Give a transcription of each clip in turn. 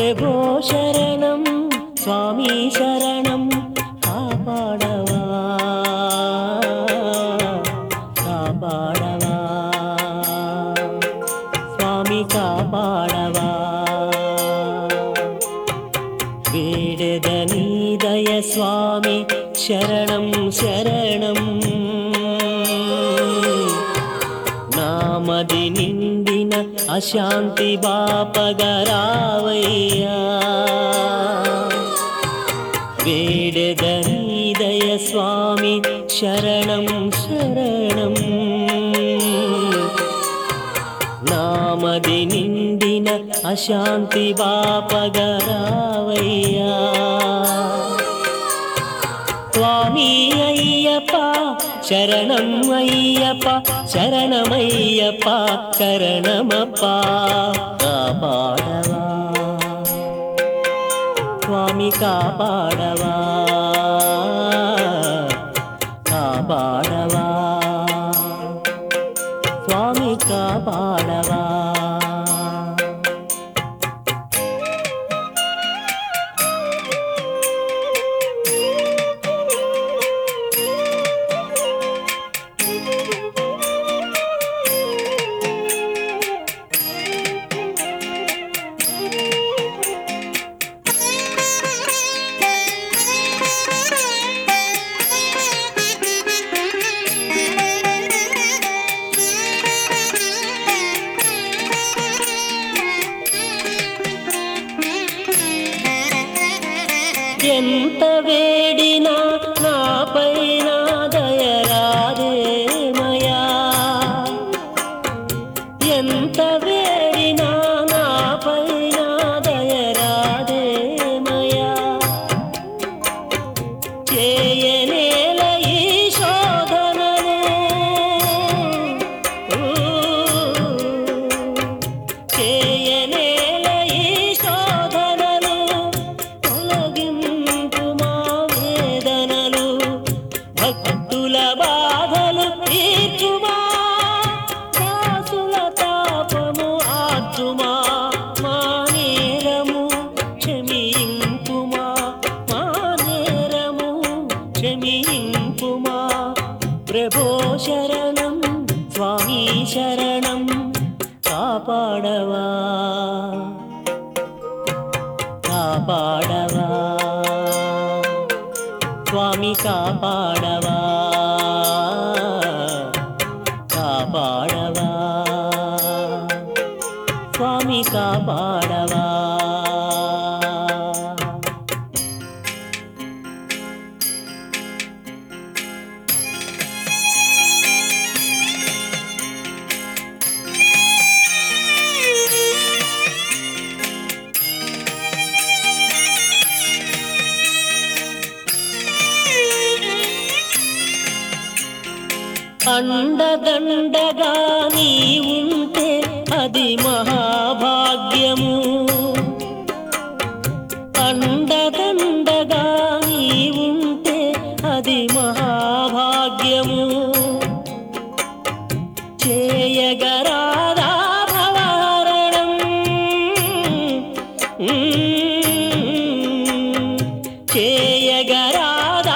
ప్రభో శరణం స్వామి శరణం కాపాడవా కాపాడవా స్వామి కాపాడవా వేడదని దయ స్వామి శరణం శరణం నామది నిండిన అశాంతి బాపగరావయ్యా వేడదని దయ స్వామి శరణం శరణం నామది నిండిన అశాంతి బాపగరావయ్యా స్వామి అయ్యప్ప శరణం అయ్యప్ప శరణమయ్యప్ప కరణమప్ప కాపాడవా స్వామి కాపాడవా కాపాడవా స్వామి కాపాడవా ఎంత వేడినా నాపైన దయరాదేమయా ఎంత వేడినా నాపైన దయరాదేమయా చేయనేల ఈ శోధననే చేయనేల ఈ శోధనలు భక్తుల బాధలు తీర్చుమా దాసుల తాపము ఆర్చుమా మా నేరము క్షమింపుమా మా నేరము క్షమింపుమా ప్రభో శరణం స్వామి శరణం కాపాడవా కాపాడవా స్వామి కాపాడవా కాపాడవా స్వామి కాపాడవా అండదండగా నీ ఉంటే అది మహాభాగ్యము అండదండగా నీ ఉంటే అది మహాభాగ్యము చేయగరాదా భవహరణం చేయగరాదా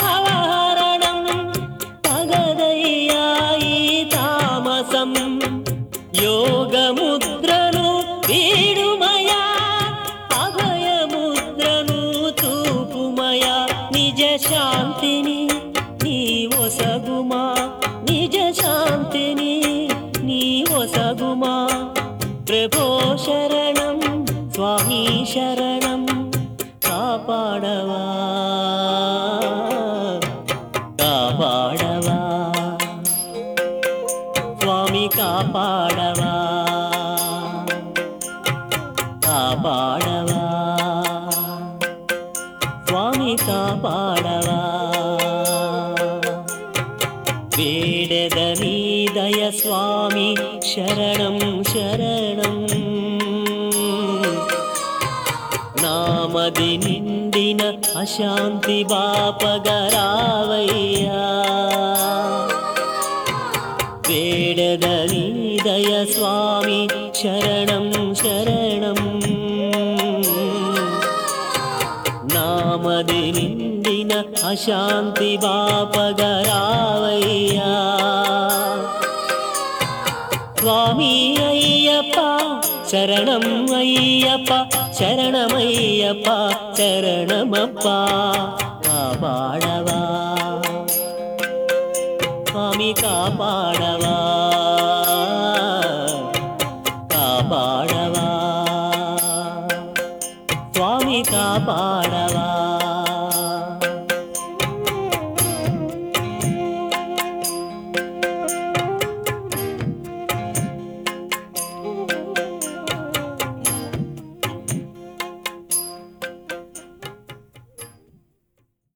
యోగముద్రను వీడుమయా అభయముద్రను చూపుమయా నిజ శాంతిని నీ ఒసగుమా నిజ శాంతిని నీ ఒసగుమా ప్రభో శరణం స్వామి శరణం కాపాడవా కాపాడవా స్వామి కాపాడవా కాపాడవా స్వామి కాపాడవా వేడదని దయ స్వామి శరణం శరణం నామది నిండిన అశాంతి బాపగరావయ్యా వేడదని దయ స్వామి శరణం శరణం నిండిన అశాంతి బాపగరావయ్యా స్వామి అయ్యప్ప శరణం అయ్యప్ప శరణమయ్యప్ప శరణమప్ప కాపాడవా స్వామి కాపాడవా కాపాడవా స్వామి కాపాడవా